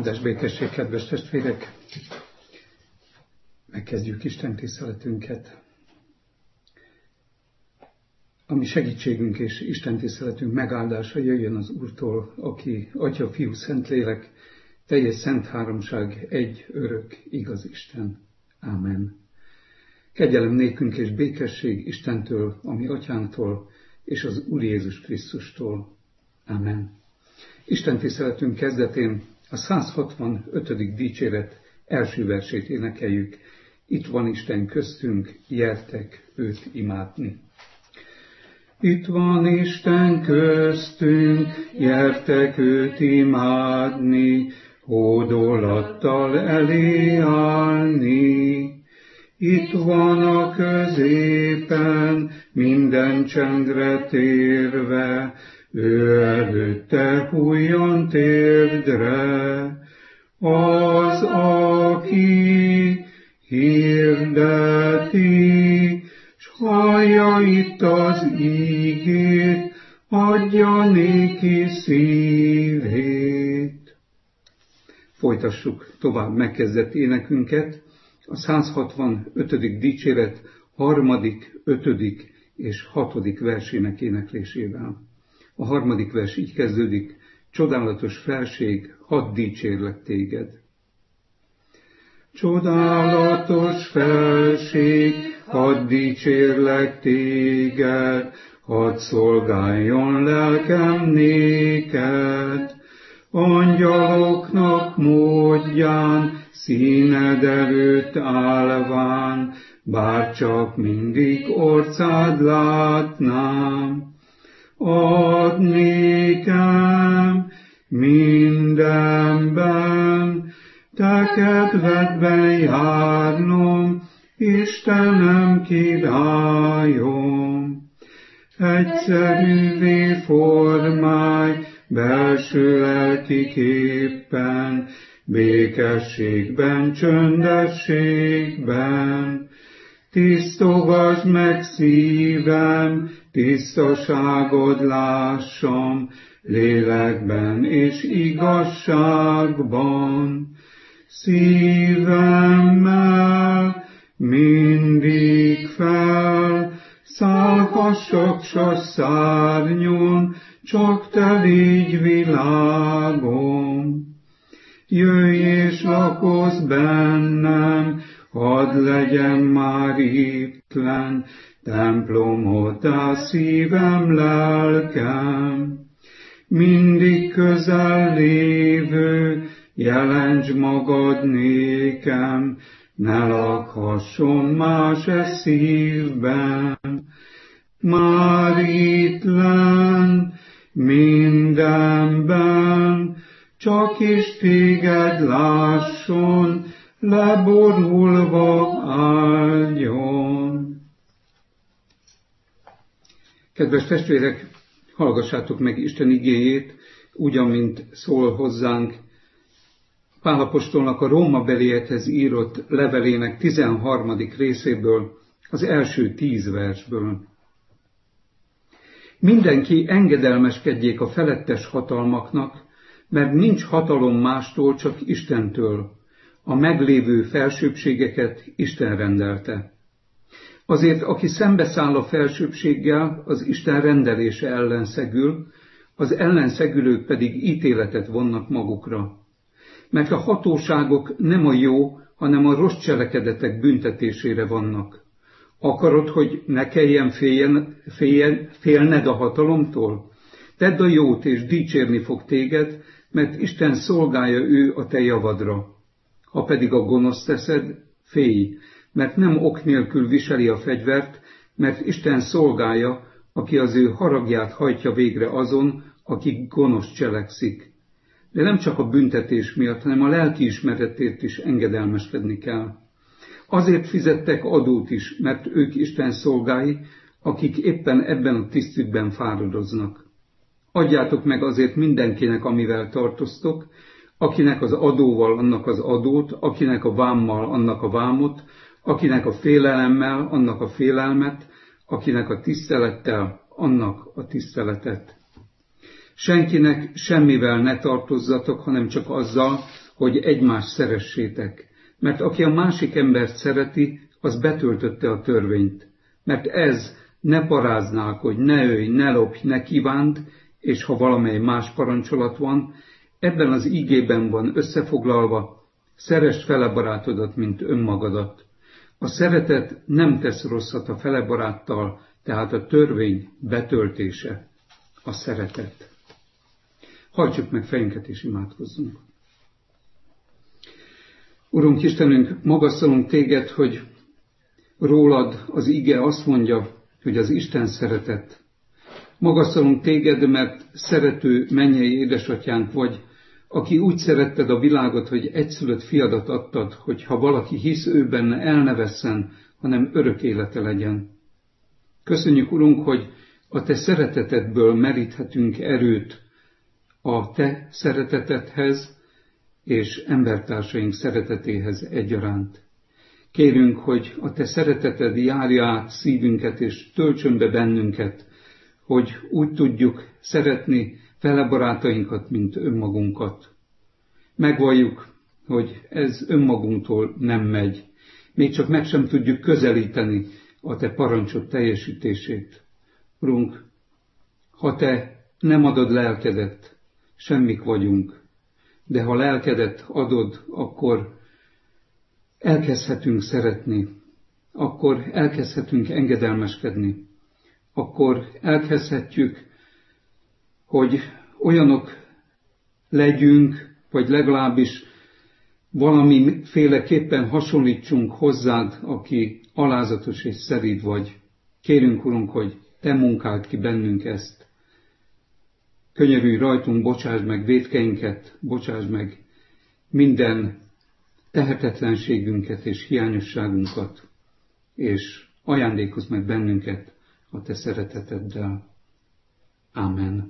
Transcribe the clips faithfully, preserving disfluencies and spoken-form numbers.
Áldás békesség, kedves testvérek! Megkezdjük Isten tiszteletünket. A mi segítségünk és Isten tiszteletünk megáldása jöjjön az Úrtól, aki Atya, Fiú, Szentlélek, teljes szent háromság, egy örök, igaz Isten. Ámen. Kegyelem nékünk és békesség Istentől, a mi Atyánktól, és az Úr Jézus Krisztustól. Ámen. Isten tiszteletünk kezdetén a száz hatvanötödik dicséret első versét énekeljük. Itt van Isten köztünk, gyertek őt imádni. Itt van Isten köztünk, gyertek őt imádni, hódolattal elé állni. Itt van a középen, minden csendre térve, ő előtte hulljon térdre. Az, aki hirdeti, s hallja itt az ígét, adja néki szívét. Folytassuk tovább megkezdett énekünket, a száz hatvanötödik dicséret harmadik, ötödik és hatodik versének éneklésével. A harmadik vers így kezdődik: csodálatos felség, hadd dicsérlek téged. Csodálatos felség, hadd dicsérlek téged, hadd szolgáljon lelkem néked. Angyaloknak módján, színed előtt állván, bárcsak mindig orcád látnám. Add nékem mindenben, te kedvedben járnom, Istenem királyom. Egyszerűvé formálj belső lelki képpen, békességben, csöndességben. Tisztogasd meg szívem, tisztaságod lássam, lélekben és igazságban. Szívemmel mindig fel, szállhassak s szárnyon, csak te légy világom. Jöjj és lakozz bennem, hadd legyen már ittlen, templomoddá szívem, lelkem. Mindig közel lévő, jelentsd magad nékem, ne lakhasson más e szívben. Már ittlen mindenben, csak is téged lásson, leborulva áldjon. Kedves testvérek, hallgassátok meg Isten igéjét, úgy, amint szól hozzánk Pál apostolnak a rómabeliekhez írott levelének tizenharmadik részéből, az első tíz versből. Mindenki engedelmeskedjék a felettes hatalmaknak, mert nincs hatalom mástól, csak Istentől. A meglévő felsőbbségeket Isten rendelte. Azért, aki szembeszáll a felsőbbséggel, az Isten rendelése ellen szegül, az ellenszegülők pedig ítéletet vonnak magukra. Mert a hatóságok nem a jó, hanem a rossz cselekedetek büntetésére vannak. Akarod, hogy ne kelljen féljen, féljen, félned a hatalomtól? Tedd a jót, és dicsérni fog téged, mert Isten szolgálja ő a te javadra. Ha pedig a gonoszt teszed, félj, mert nem ok nélkül viseli a fegyvert, mert Isten szolgálja, aki az ő haragját hajtja végre azon, aki gonosz cselekszik. De nem csak a büntetés miatt, hanem a lelkiismeretért is engedelmeskedni kell. Azért fizettek adót is, mert ők Isten szolgái, akik éppen ebben a tisztükben fáradoznak. Adjátok meg azért mindenkinek, amivel tartoztok, akinek az adóval annak az adót, akinek a vámmal annak a vámot, akinek a félelemmel annak a félelmet, akinek a tisztelettel annak a tiszteletet. Senkinek semmivel ne tartozzatok, hanem csak azzal, hogy egymást szeressétek. Mert aki a másik embert szereti, az betöltötte a törvényt. Mert ez ne paráználkodj, ne ölj, ne lopj, ne kívánd, és ha valamely más parancsolat van, ebben az igében van összefoglalva, szeresd fele barátodat, mint önmagadat. A szeretet nem tesz rosszat a fele baráttal, tehát a törvény betöltése a szeretet. Hajtsuk meg fejünket és imádkozzunk. Urunk Istenünk, magasztalunk téged, hogy rólad az ige azt mondja, hogy az Isten szeretet. Magasztalunk téged, mert szerető mennyei édesatyánk vagy, aki úgy szeretted a világot, hogy egyszülött fiadat adtad, hogy ha valaki hisz ő benne, el ne vesszen, hanem örök élete legyen. Köszönjük, Urunk, hogy a te szeretetedből meríthetünk erőt a te szeretetedhez és embertársaink szeretetéhez egyaránt. Kérünk, hogy a te szereteted járja át szívünket és töltsön be bennünket, hogy úgy tudjuk szeretni fele barátainkat, mint önmagunkat. Megvalljuk, hogy ez önmagunktól nem megy, még csak meg sem tudjuk közelíteni a te parancsod teljesítését. Urunk, ha te nem adod lelkedet, semmik vagyunk, de ha lelkedet adod, akkor elkezdhetünk szeretni, akkor elkezdhetünk engedelmeskedni, akkor elkezdhetjük, hogy olyanok legyünk, vagy legalábbis valamiféleképpen hasonlítsunk hozzád, aki alázatos és szerid vagy. Kérünk, Urunk, hogy te munkáld ki bennünk ezt. Könyörülj rajtunk, bocsásd meg vétkeinket, bocsásd meg minden tehetetlenségünket és hiányosságunkat, és ajándékozz meg bennünket a te szereteteddel. Amen.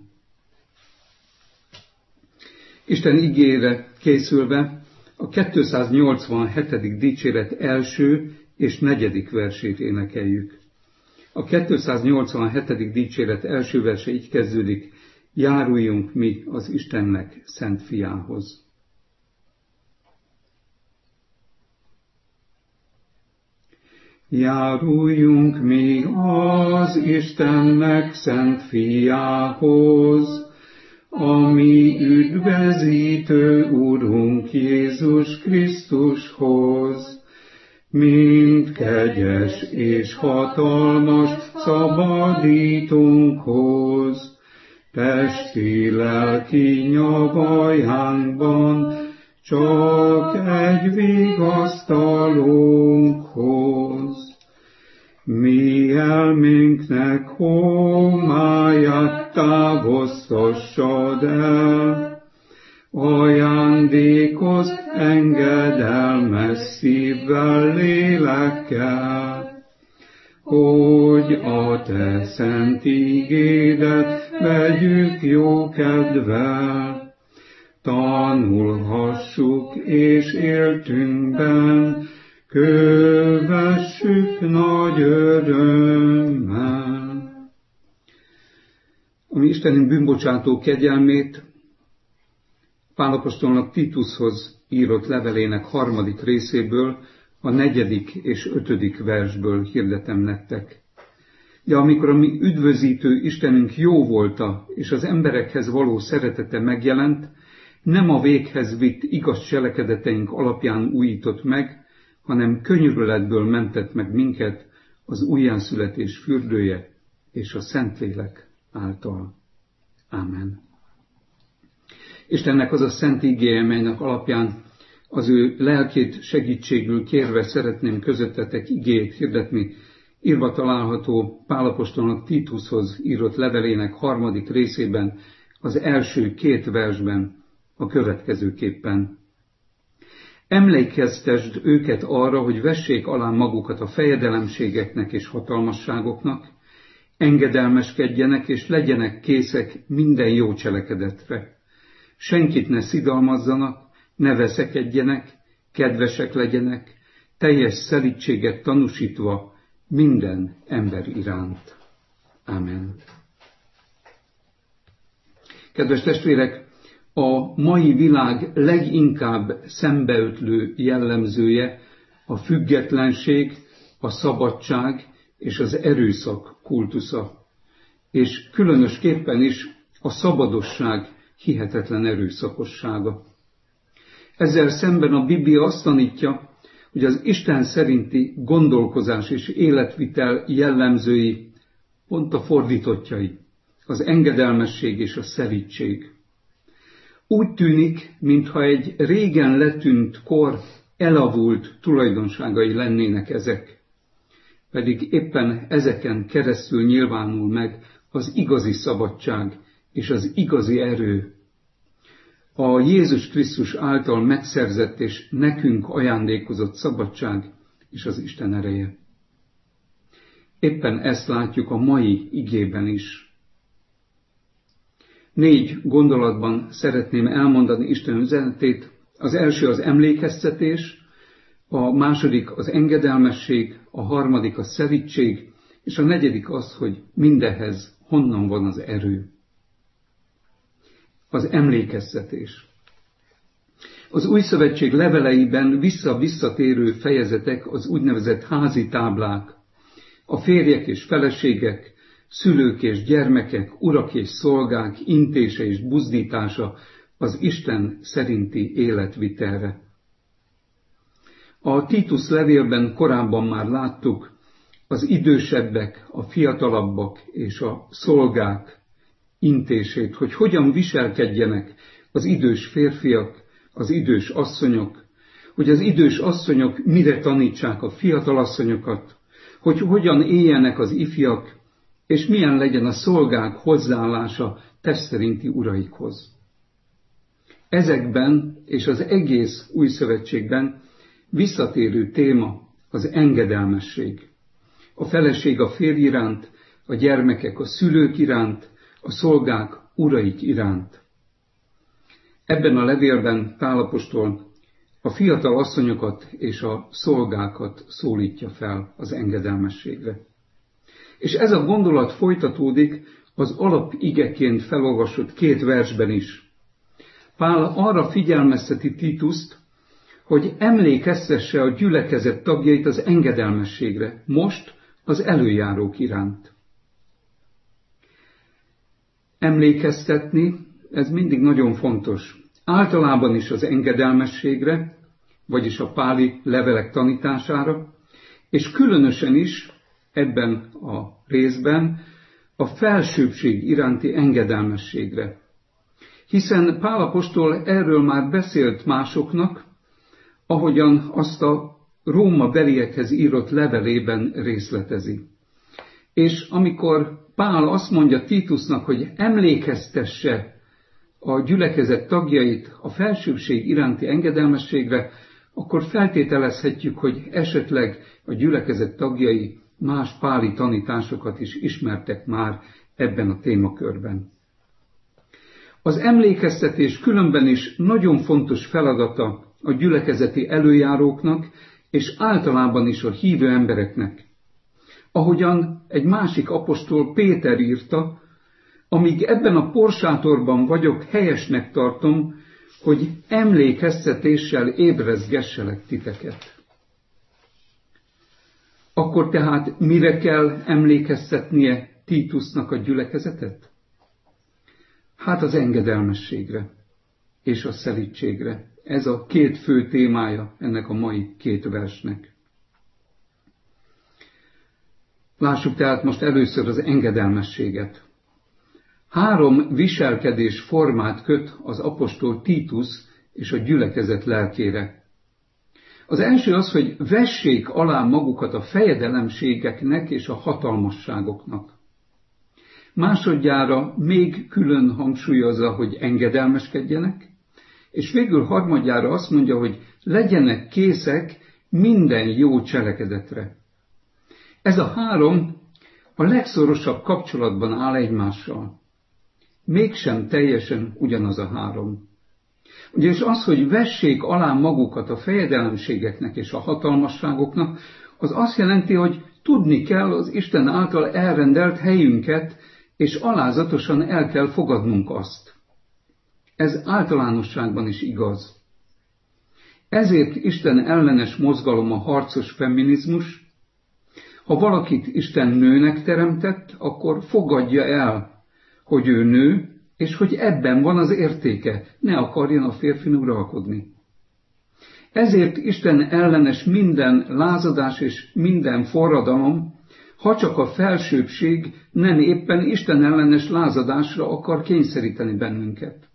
Isten igére készülve a kétszáznyolcvanhetedik dicséret első és negyedik versét énekeljük. A kétszáznyolcvanhetedik dicséret első verse így kezdődik: járuljunk mi az Istennek szent fiához. Járuljunk mi az Istennek szent fiához, ami üdvözítő Urunk Jézus Krisztushoz, mint kegyes és hatalmas szabadítónkhoz, testi-lelki nyavajánkban csak egy vigasztalónkhoz. Mi elménknek homályát távoztassad el, ajándékoz engedelmes szívvel, lélekkel, hogy a te szent igédet vegyük jó kedvel, tanulhassuk és éltünkben, kövessük nagy örömmel. A mi Istenünk bűnbocsátó kegyelmét Pál apostolnak Titushoz írott levelének harmadik részéből, a negyedik és ötödik versből hirdetem nektek. De amikor a mi üdvözítő Istenünk jó volta, és az emberekhez való szeretete megjelent, nem a véghez vitt igaz cselekedeteink alapján újított meg, hanem könyörületből mentett meg minket az újjászületés fürdője és a Szentlélek által. Ámen. Istennek az a szent igéje, melynek alapján az ő lelkét segítségül kérve szeretném közöttetek igéjét hirdetni, írva található Pál apostolnak Titushoz írott levelének harmadik részében, az első két versben, a következőképpen. Emlékeztesd őket arra, hogy vessék alá magukat a fejedelemségeknek és hatalmasságoknak, engedelmeskedjenek és legyenek készek minden jó cselekedetre. Senkit ne szidalmazzanak, ne veszekedjenek, kedvesek legyenek, teljes szelídséget tanúsítva minden ember iránt. Amen. Kedves testvérek, a mai világ leginkább szembeötlő jellemzője a függetlenség, a szabadság és az erőszak kultusza, és különösképpen is a szabadosság hihetetlen erőszakossága. Ezzel szemben a Biblia azt tanítja, hogy az Isten szerinti gondolkozás és életvitel jellemzői pont a fordítottjai, az engedelmesség és a szelídség. Úgy tűnik, mintha egy régen letűnt kor elavult tulajdonságai lennének ezek, pedig éppen ezeken keresztül nyilvánul meg az igazi szabadság és az igazi erő, a Jézus Krisztus által megszerzett és nekünk ajándékozott szabadság és az Isten ereje. Éppen ezt látjuk a mai igében is. Négy gondolatban szeretném elmondani Isten üzenetét. Az első az emlékeztetés, a második az engedelmesség, a harmadik a szelídség, és a negyedik az, hogy mindehhez honnan van az erő. Az emlékeztetés. Az Új Szövetség leveleiben vissza-visszatérő fejezetek az úgynevezett házi táblák, a férjek és feleségek, szülők és gyermekek, urak és szolgák intése és buzdítása az Isten szerinti életvitelre. A Títusz levélben korábban már láttuk az idősebbek, a fiatalabbak és a szolgák intését, hogy hogyan viselkedjenek az idős férfiak, az idős asszonyok, hogy az idős asszonyok mire tanítsák a fiatal asszonyokat, hogy hogyan éljenek az ifjak, és milyen legyen a szolgák hozzáállása testszerinti uraikhoz. Ezekben és az egész Új Szövetségben visszatérő téma az engedelmesség. A feleség a férj iránt, a gyermekek a szülők iránt, a szolgák uraik iránt. Ebben a levélben Pál apostol a fiatal asszonyokat és a szolgákat szólítja fel az engedelmességre. És ez a gondolat folytatódik az alapigeként felolvasott két versben is. Pál arra figyelmezteti Títuszt, hogy emlékeztesse a gyülekezet tagjait az engedelmességre, most az előjárók iránt. Emlékeztetni, ez mindig nagyon fontos. Általában is az engedelmességre, vagyis a páli levelek tanítására, és különösen is ebben a részben a felsőbbség iránti engedelmességre. Hiszen Pál apostol erről már beszélt másoknak, ahogyan azt a Róma beliekhez írott levelében részletezi. És amikor Pál azt mondja Títusznak, hogy emlékeztesse a gyülekezet tagjait a felsőbbség iránti engedelmességre, akkor feltételezhetjük, hogy esetleg a gyülekezet tagjai más páli tanításokat is ismertek már ebben a témakörben. Az emlékeztetés különben is nagyon fontos feladata a gyülekezeti előjáróknak, és általában is a hívő embereknek. Ahogyan egy másik apostol Péter írta, amíg ebben a porsátorban vagyok, helyesnek tartom, hogy emlékeztetéssel ébrezgesselek titeket. Akkor tehát mire kell emlékeztetnie Títusznak a gyülekezetet? Hát az engedelmességre és a szelídségre. Ez a két fő témája ennek a mai két versnek. Lássuk tehát most először az engedelmességet. Három viselkedés formát köt az apostol Títusz és a gyülekezet lelkére. Az első az, hogy vessék alá magukat a fejedelemségeknek és a hatalmasságoknak. Másodjára még külön hangsúlyozza, hogy engedelmeskedjenek, és végül harmadjára azt mondja, hogy legyenek készek minden jó cselekedetre. Ez a három a legszorosabb kapcsolatban áll egymással. Mégsem teljesen ugyanaz a három. Ugyanis az, hogy vessék alá magukat a fejedelemségeknek és a hatalmasságoknak, az azt jelenti, hogy tudni kell az Isten által elrendelt helyünket, és alázatosan el kell fogadnunk azt. Ez általánosságban is igaz. Ezért Isten ellenes mozgalom a harcos feminizmus. Ha valakit Isten nőnek teremtett, akkor fogadja el, hogy ő nő, és hogy ebben van az értéke, ne akarjon a férfin uralkodni. Ezért Isten ellenes minden lázadás és minden forradalom, ha csak a felsőbbség nem éppen Isten ellenes lázadásra akar kényszeríteni bennünket.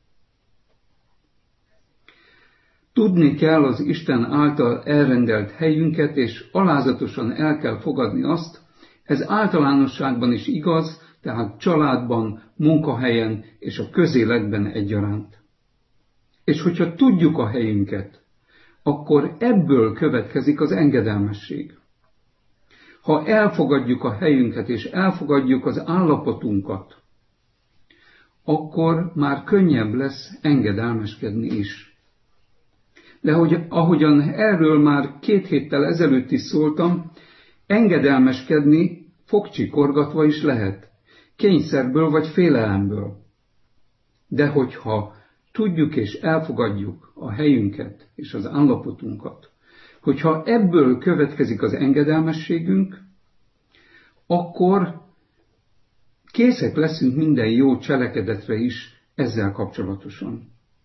Tudni kell az Isten által elrendelt helyünket, és alázatosan el kell fogadni azt, ez általánosságban is igaz, tehát családban, munkahelyen és a közéletben egyaránt. És hogyha tudjuk a helyünket, akkor ebből következik az engedelmesség. Ha elfogadjuk a helyünket és elfogadjuk az állapotunkat, akkor már könnyebb lesz engedelmeskedni is. De hogy, ahogyan erről már két héttel ezelőtt is szóltam, engedelmeskedni fogcsikorgatva is lehet, kényszerből vagy félelemből. De hogyha tudjuk és elfogadjuk a helyünket és az állapotunkat, hogyha ebből következik az engedelmességünk, akkor készek leszünk minden jó cselekedetre is ezzel kapcsolatosan.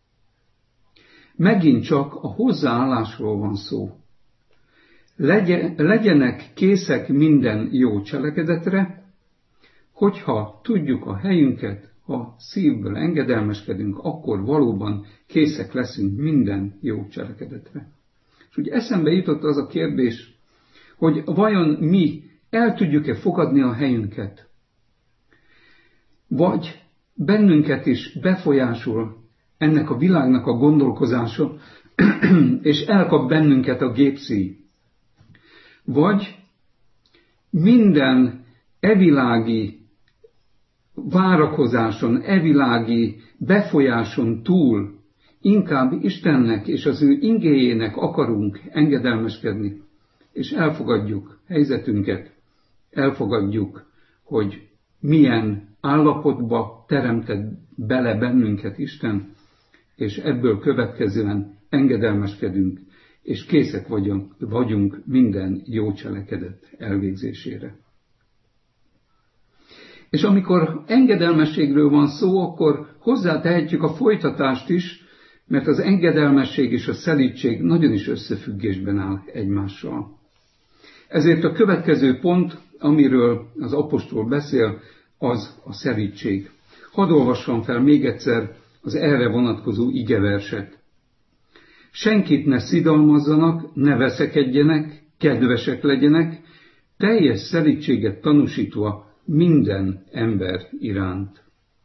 Megint csak a hozzáállásról van szó. Legyen, legyenek készek minden jó cselekedetre, hogyha tudjuk a helyünket, ha szívből engedelmeskedünk, akkor valóban készek leszünk minden jó cselekedetre. És úgy eszembe jutott az a kérdés, hogy vajon mi el tudjuk-e fogadni a helyünket, vagy bennünket is befolyásol ennek a világnak a gondolkozása, és elkap bennünket a gépszíj. Vagy minden evilági várakozáson, evilági befolyáson túl inkább Istennek és az ő igéjének akarunk engedelmeskedni, és elfogadjuk helyzetünket, elfogadjuk, hogy milyen állapotba teremtett bele bennünket Isten, és ebből következően engedelmeskedünk, és készek vagyunk, vagyunk minden jó cselekedet elvégzésére. És amikor engedelmességről van szó, akkor hozzátehetjük a folytatást is, mert az engedelmesség és a szelídség nagyon is összefüggésben áll egymással. Ezért a következő pont, amiről az apostol beszél, az a szelídség. Hadd olvassam fel még egyszer az erre vonatkozó igeverset. Senkit ne szidalmazzanak, ne veszekedjenek, kedvesek legyenek, teljes szelídséget tanúsítva minden ember iránt.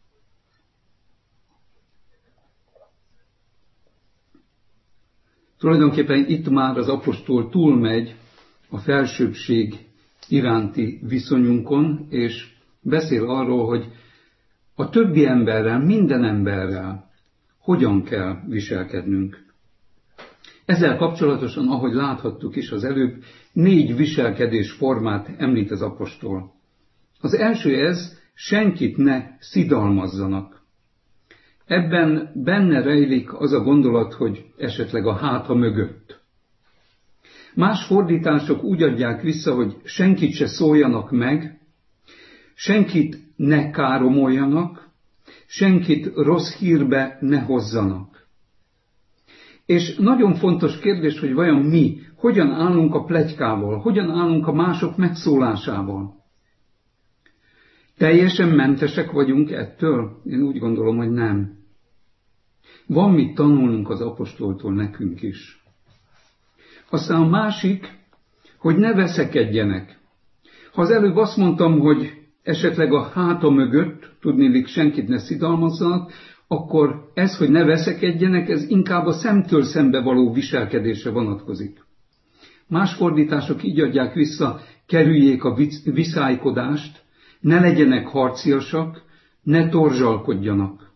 Tulajdonképpen itt már az apostol túlmegy a felsőbbség iránti viszonyunkon, és beszél arról, hogy a többi emberrel, minden emberrel hogyan kell viselkednünk. Ezzel kapcsolatosan, ahogy láthattuk is az előbb, négy viselkedés formát említ az apostol. Az első ez, senkit ne szidalmazzanak. Ebben benne rejlik az a gondolat, hogy esetleg a háta mögött. Más fordítások úgy adják vissza, hogy senkit se szóljanak meg, senkit ne káromoljanak, senkit rossz hírbe ne hozzanak. És nagyon fontos kérdés, hogy vajon mi, hogyan állunk a pletykával, hogyan állunk a mások megszólásával. Teljesen mentesek vagyunk ettől? Én úgy gondolom, hogy nem. Van mit tanulnunk az apostoltól nekünk is. Aztán a másik, hogy ne veszekedjenek. Ha az előbb azt mondtam, hogy esetleg a háta mögött, tudniillik senkit ne szidalmazzanak, akkor ez, hogy ne veszekedjenek, ez inkább a szemtől szembe való viselkedésre vonatkozik. Más fordítások így adják vissza, kerüljék a viszálykodást, ne legyenek harciasak, ne torzsalkodjanak.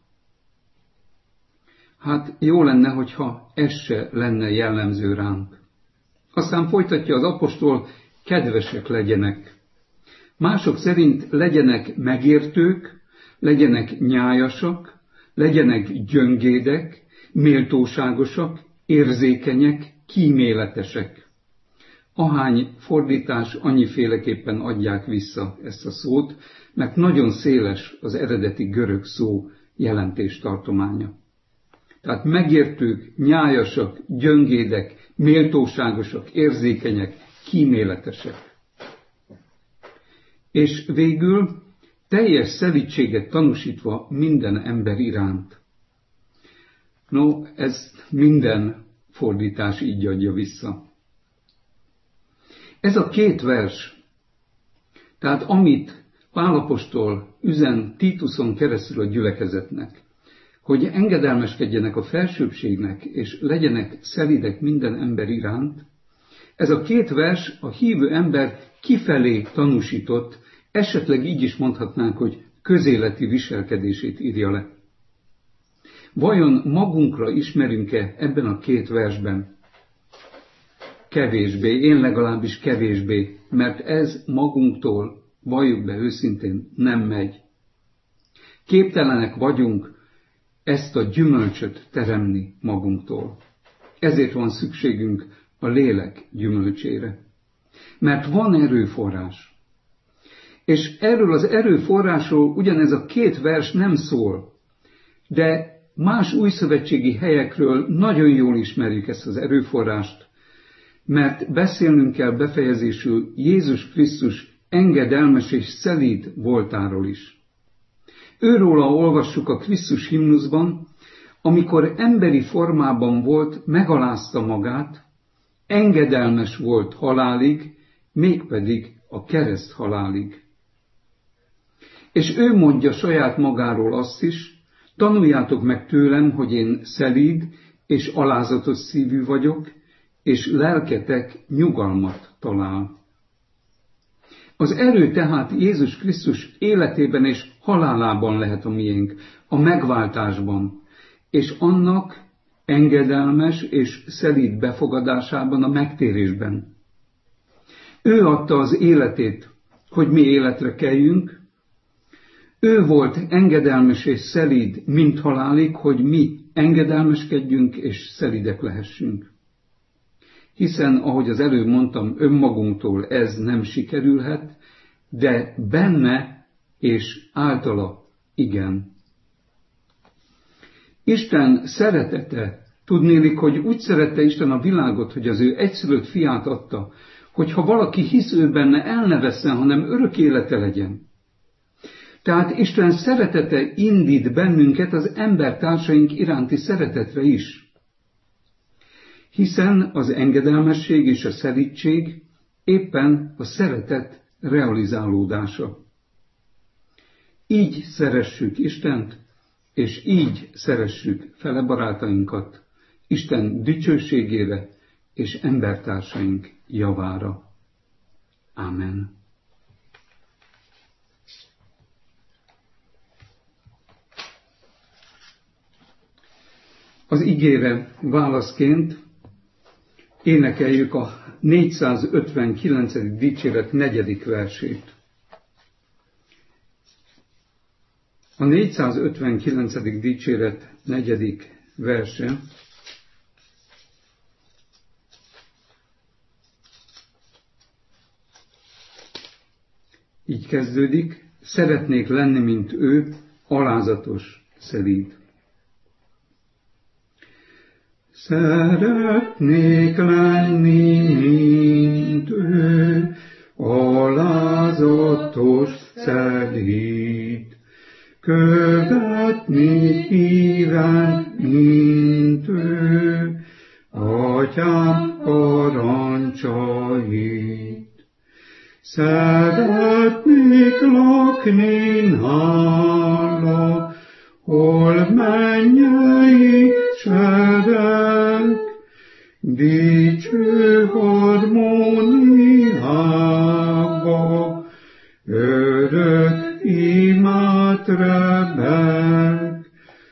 Hát jó lenne, hogyha ez se lenne jellemző ránk. Aztán folytatja az apostol, kedvesek legyenek. Mások szerint legyenek megértők, legyenek nyájasak, legyenek gyöngédek, méltóságosak, érzékenyek, kíméletesek. Ahány fordítás annyiféleképpen adják vissza ezt a szót, mert nagyon széles az eredeti görög szó jelentéstartománya. Tehát megértők, nyájasak, gyöngédek, méltóságosak, érzékenyek, kíméletesek. És végül teljes szelídséget tanúsítva minden ember iránt. No, ezt minden fordítás így adja vissza. Ez a két vers, tehát amit Pál apostol üzen Títuszon keresztül a gyülekezetnek, hogy engedelmeskedjenek a felsőbbségnek, és legyenek szelídek minden ember iránt, ez a két vers a hívő ember kifelé tanúsított, esetleg így is mondhatnánk, hogy közéleti viselkedését írja le. Vajon magunkra ismerünk-e ebben a két versben? Kevésbé, én legalábbis kevésbé, mert ez magunktól, valljuk be őszintén, nem megy. Képtelenek vagyunk ezt a gyümölcsöt teremni magunktól. Ezért van szükségünk a lélek gyümölcsére. Mert van erőforrás. És erről az erőforrásról ugyanez a két vers nem szól, de más újszövetségi helyekről nagyon jól ismerjük ezt az erőforrást, mert beszélnünk kell befejezésül Jézus Krisztus engedelmes és szelíd voltáról is. Őróla olvassuk a Krisztus himnuszban, amikor emberi formában volt, megalázta magát, engedelmes volt halálig, mégpedig a kereszt halálig. És ő mondja saját magáról azt is, tanuljátok meg tőlem, hogy én szelíd és alázatos szívű vagyok, és lelketek nyugalmat talál. Az erő tehát Jézus Krisztus életében és halálában lehet a miénk, a megváltásban, és annak engedelmes és szelíd befogadásában, a megtérésben. Ő adta az életét, hogy mi életre kelljünk, ő volt engedelmes és szelíd, mint halálig, hogy mi engedelmeskedjünk és szelídek lehessünk. Hiszen, ahogy az előbb mondtam, önmagunktól ez nem sikerülhet, de benne és általa igen. Isten szeretete, tudnélik, hogy úgy szerette Isten a világot, hogy az ő egyszülött fiát adta, hogy ha valaki hisz ő benne, el ne vesszen, hanem örök élete legyen. Tehát Isten szeretete indít bennünket az embertársaink iránti szeretetre is. Hiszen az engedelmesség és a szelídség éppen a szeretet realizálódása. Így szeressük Istent, és így szeressük fele barátainkat, Isten dicsőségére és embertársaink javára. Ámen. Az igére válaszként énekeljük a négyszázötvenkilencedik dicséret negyedik versét. A négyszázötvenkilencedik dicséret negyedik verse így kezdődik: szeretnék lenni, mint ő, alázatos, szelíd. Szeretnék lenni, mint ő, alázatos, szelíd. Követni híven, mint ő, atyám parancsait. Szeretnék lakni nála, hol mennyei cserek, dicső harmóniába, örök imát rebeg,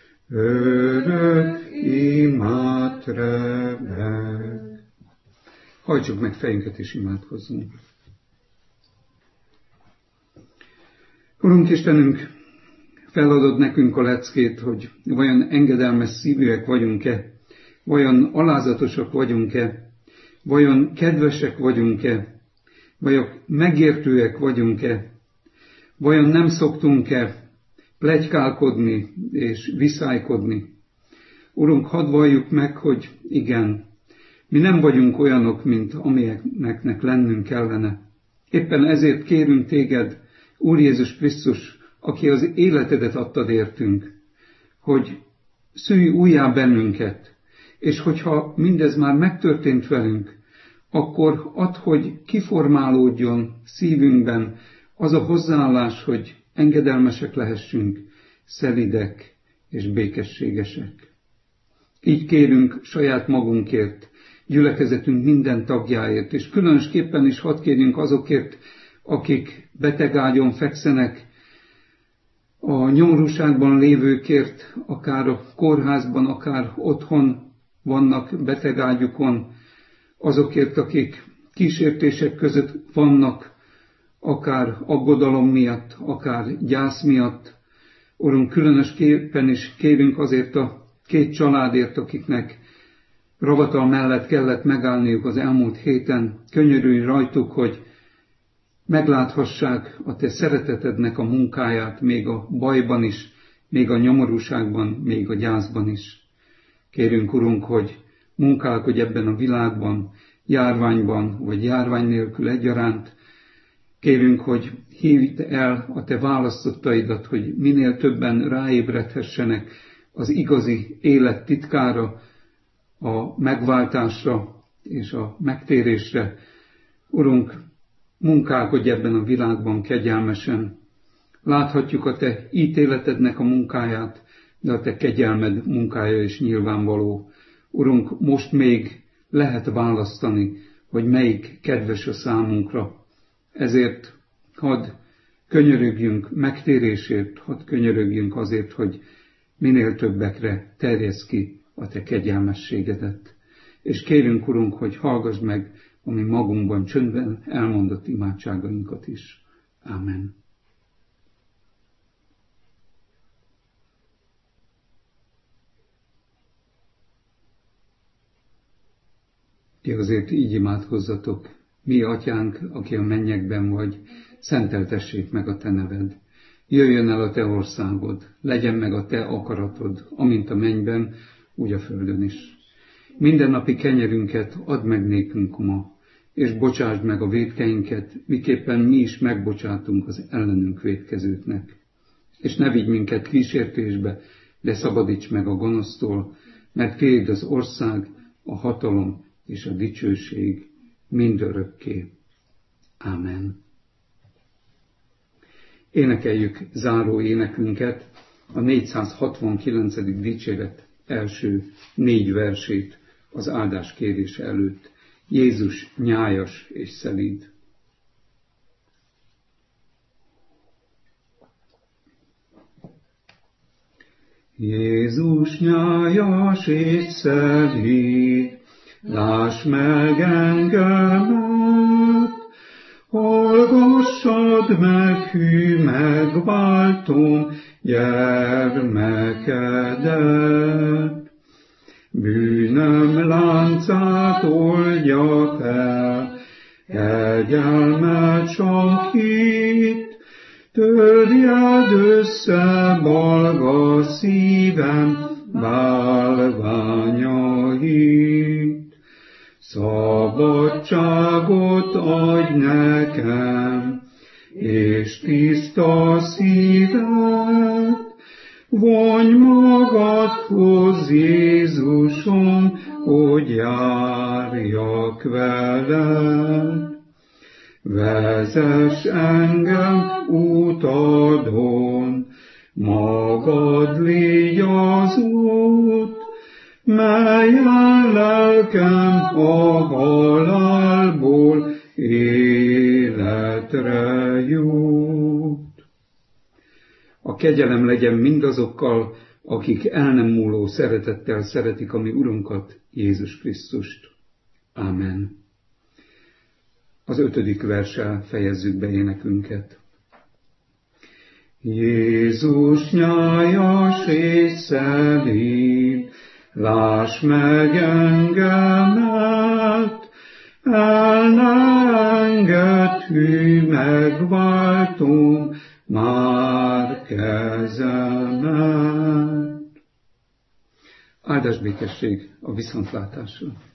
örök imát rebeg. Hajtsuk meg fejünket és imádkozzunk. Urunk Istenünk, feladod nekünk a leckét, hogy vajon engedelmes szívűek vagyunk-e, vajon alázatosak vagyunk-e, vajon kedvesek vagyunk-e, vajon megértőek vagyunk-e, vajon nem szoktunk-e pletykálkodni és viszálykodni. Urunk, hadd valljuk meg, hogy igen, mi nem vagyunk olyanok, mint amilyeneknek lennünk kellene. Éppen ezért kérünk téged, Úr Jézus Krisztus, aki az életedet adtad értünk, hogy szülj újjá bennünket, és hogyha mindez már megtörtént velünk, akkor add, hogy kiformálódjon szívünkben az a hozzáállás, hogy engedelmesek lehessünk, szelidek és békességesek. Így kérünk saját magunkért, gyülekezetünk minden tagjáért, és különösképpen is hadd kérjünk azokért, akik betegágyon fekszenek, a nyomorúságban lévőkért, akár a kórházban, akár otthon vannak betegágyukon, azokért, akik kísértések között vannak, akár aggodalom miatt, akár gyász miatt. Urunk, különösképpen is kérünk azért a két családért, akiknek ravatal mellett kellett megállniuk az elmúlt héten. Könyörülj rajtuk, hogy megláthassák a te szeretetednek a munkáját, még a bajban is, még a nyomorúságban, még a gyászban is. Kérünk, Urunk, hogy munkálkodj ebben a világban, járványban, vagy járvány nélkül egyaránt. Kérünk, hogy hívd el a te választottaidat, hogy minél többen ráébredhessenek az igazi élet titkára, a megváltásra és a megtérésre. Urunk, munkálkodj ebben a világban kegyelmesen. Láthatjuk a te ítéletednek a munkáját, de a te kegyelmed munkája is nyilvánvaló. Urunk, most még lehet választani, hogy melyik kedves a számunkra. Ezért hadd könyörögjünk megtérésért, hadd könyörögjünk azért, hogy minél többekre terjeszd ki a te kegyelmességedet. És kérünk, Urunk, hogy hallgass meg a mi magunkban csöndben elmondott imádságainkat is. Ámen. Ti azért így imádkozzatok: mi atyánk, aki a mennyekben vagy, szenteltessék meg a te neved. Jöjjön el a te országod, legyen meg a te akaratod, amint a mennyben, úgy a földön is. Mindennapi kenyerünket add meg nékünk ma, és bocsásd meg a vétkeinket, miképpen mi is megbocsátunk az ellenünk vétkezőknek. És ne vigy minket kísértésbe, de szabadíts meg a gonosztól, mert tiéd az ország, a hatalom és a dicsőség mindörökké. Ámen. Énekeljük záró énekünket, a négyszázhatvankilencedik dicséret első négy versét az áldás kérése előtt. Jézus nyájas és szelíd. Jézus nyájas és szelíd, láss meg engemet, hallgassad meg hű megváltom gyermekedet. Bűnöm láncát oldja fel, kegyelmet sakít, törjed össze balga szívem bálványait. Szabadságot adj nekem, és tiszta szívet, vonj magadhoz, Jézusom, hogy járjak veled. Vezess engem útadon, magad légy az út, melyen lelkem a halálból életre jut. A kegyelem legyen mindazokkal, akik el nem múló szeretettel szeretik a mi Urunkat, Jézus Krisztust. Ámen. Az ötödik verssel fejezzük be énekünket. Jézus nyájas és szelíd, láss meg engemet, el ne engedd, hű megváltom már kezemet. Áldás békesség a viszontlátásra!